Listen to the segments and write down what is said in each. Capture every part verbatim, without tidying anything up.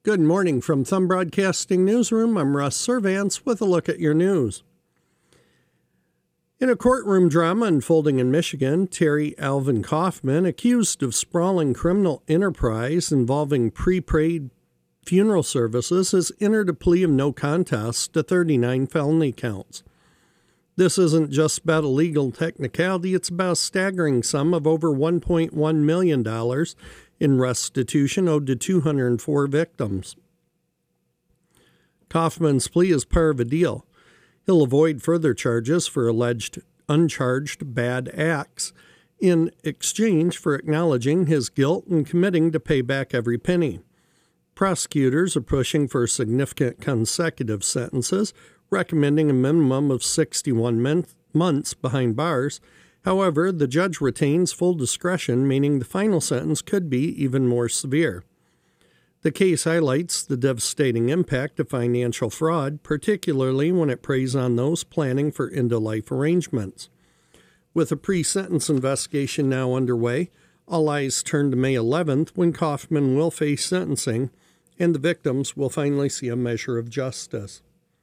Good morning from Thumb Broadcasting Newsroom. I'm Russ Servance with a look at your news. In a courtroom drama unfolding in Michigan, Terry Alvin Kaufman, accused of sprawling criminal enterprise involving prepaid funeral services, has entered a plea of no contest to thirty-nine felony counts. This isn't just about a legal technicality, it's about a staggering sum of over one point one million dollars in restitution owed to two hundred four victims. Kaufman's plea is part of a deal. He'll avoid further charges for alleged uncharged bad acts in exchange for acknowledging his guilt and committing to pay back every penny. Prosecutors are pushing for significant consecutive sentences, recommending a minimum of sixty-one men- months behind bars. However, the judge retains full discretion, meaning the final sentence could be even more severe. The case highlights the devastating impact of financial fraud, particularly when it preys on those planning for end-of-life arrangements. With a pre-sentence investigation now underway, all eyes turn to May eleventh, when Kaufman will face sentencing, and the victims will finally see a measure of justice.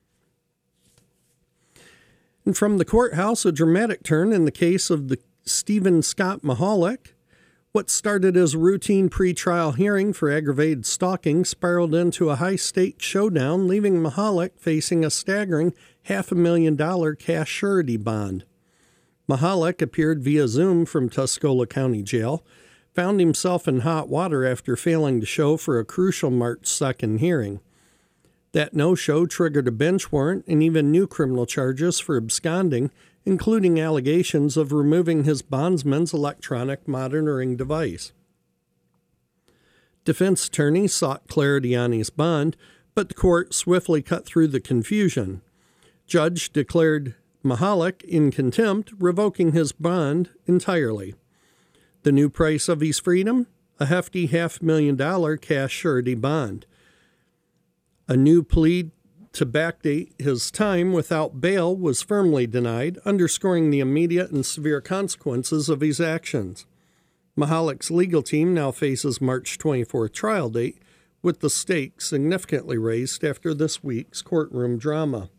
And from the courthouse, a dramatic turn in the case of the Stephen Scott Mahalik. What started as a routine pretrial hearing for aggravated stalking spiraled into a high-stakes showdown, leaving Mahalik facing a staggering half a million dollar cash surety bond. Mahalik appeared via Zoom from Tuscola County Jail, found himself in hot water after failing to show for a crucial March second hearing. That no-show triggered a bench warrant and even new criminal charges for absconding, including allegations of removing his bondsman's electronic monitoring device. Defense attorneys sought clarity on his bond, but the court swiftly cut through the confusion. Judge declared Mahalik in contempt, revoking his bond entirely. The new price of his freedom? A hefty half-million dollar cash surety bond. A new plea to backdate his time without bail was firmly denied, underscoring the immediate and severe consequences of his actions. Mahalik's legal team now faces March twenty-fourth trial date, with the stakes significantly raised after this week's courtroom drama.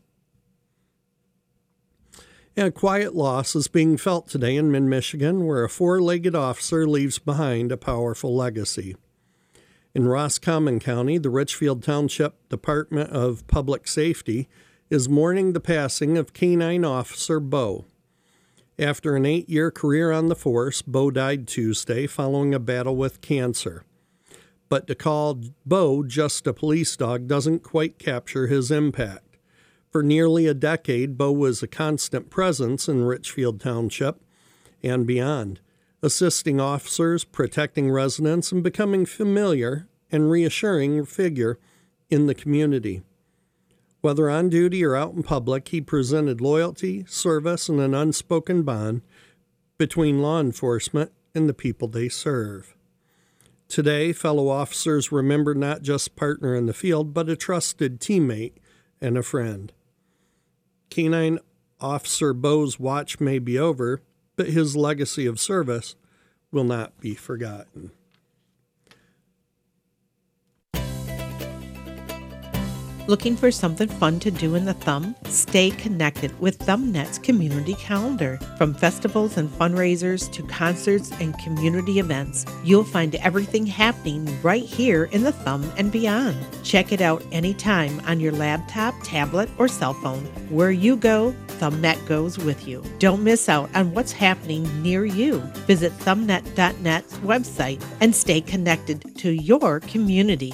And a quiet loss is being felt today in mid-Michigan, where a four-legged officer leaves behind a powerful legacy. In Roscommon County, the Richfield Township Department of Public Safety is mourning the passing of Canine Officer Bo. After an eight-year career on the force, Bo died Tuesday following a battle with cancer. But to call Bo just a police dog doesn't quite capture his impact. For nearly a decade, Bo was a constant presence in Richfield Township and beyond, assisting officers, protecting residents, and becoming familiar and reassuring figure in the community. Whether on duty or out in public, he presented loyalty, service, and an unspoken bond between law enforcement and the people they serve. Today, fellow officers remember not just a partner in the field, but a trusted teammate and a friend. Canine Officer Bo's watch may be over, but his legacy of service will not be forgotten. Looking for something fun to do in the Thumb? Stay connected with ThumbNet's community calendar. From festivals and fundraisers to concerts and community events, you'll find everything happening right here in the Thumb and beyond. Check it out anytime on your laptop, tablet, or cell phone. Where you go, ThumbNet goes with you. Don't miss out on what's happening near you. Visit thumbnet dot net's website and stay connected to your community.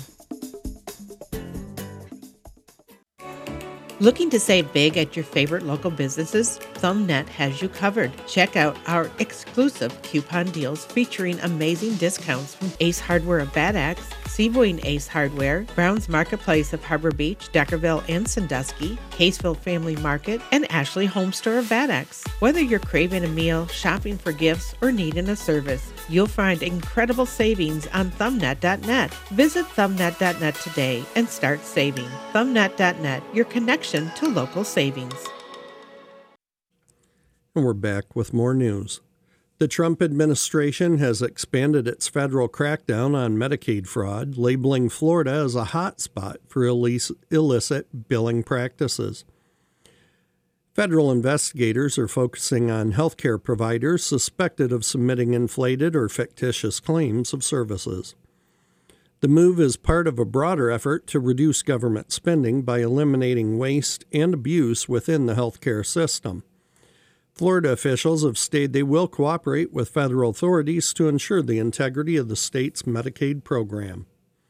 Looking to save big at your favorite local businesses? ThumbNet has you covered. Check out our exclusive coupon deals featuring amazing discounts from Ace Hardware of Bad Axe, Seaboyne Ace Hardware, Brown's Marketplace of Harbor Beach, Deckerville and Sandusky, Caseville Family Market, and Ashley Home Store of Bad Axe. Whether you're craving a meal, shopping for gifts, or needing a service, you'll find incredible savings on thumbnet dot net. Visit thumbnet dot net today and start saving. thumbnet dot net, your connection to local savings. And we're back with more news. The Trump administration has expanded its federal crackdown on Medicaid fraud, labeling Florida as a hotspot for illicit billing practices. Federal investigators are focusing on healthcare providers suspected of submitting inflated or fictitious claims of services. The move is part of a broader effort to reduce government spending by eliminating waste and abuse within the healthcare system. Florida officials have stated they will cooperate with federal authorities to ensure the integrity of the state's Medicaid program.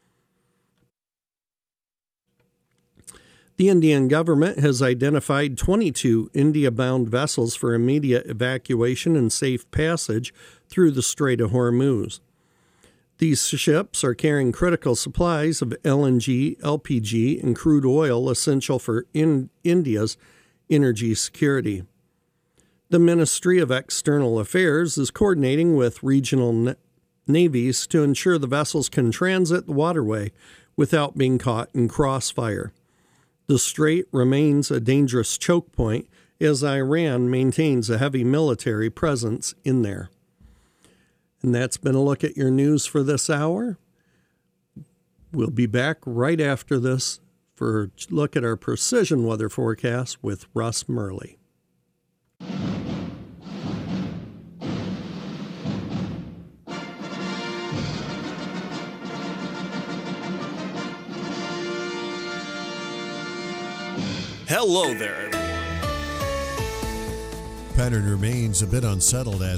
The Indian government has identified twenty-two India-bound vessels for immediate evacuation and safe passage through the Strait of Hormuz. These ships are carrying critical supplies of L N G, L P G, and crude oil essential for in India's energy security. The Ministry of External Affairs is coordinating with regional na- navies to ensure the vessels can transit the waterway without being caught in crossfire. The strait remains a dangerous choke point as Iran maintains a heavy military presence in there. And that's been a look at your news for this hour. We'll be back right after this for a look at our precision weather forecast with Russ Murley. Hello there, everyone. Pattern remains a bit unsettled as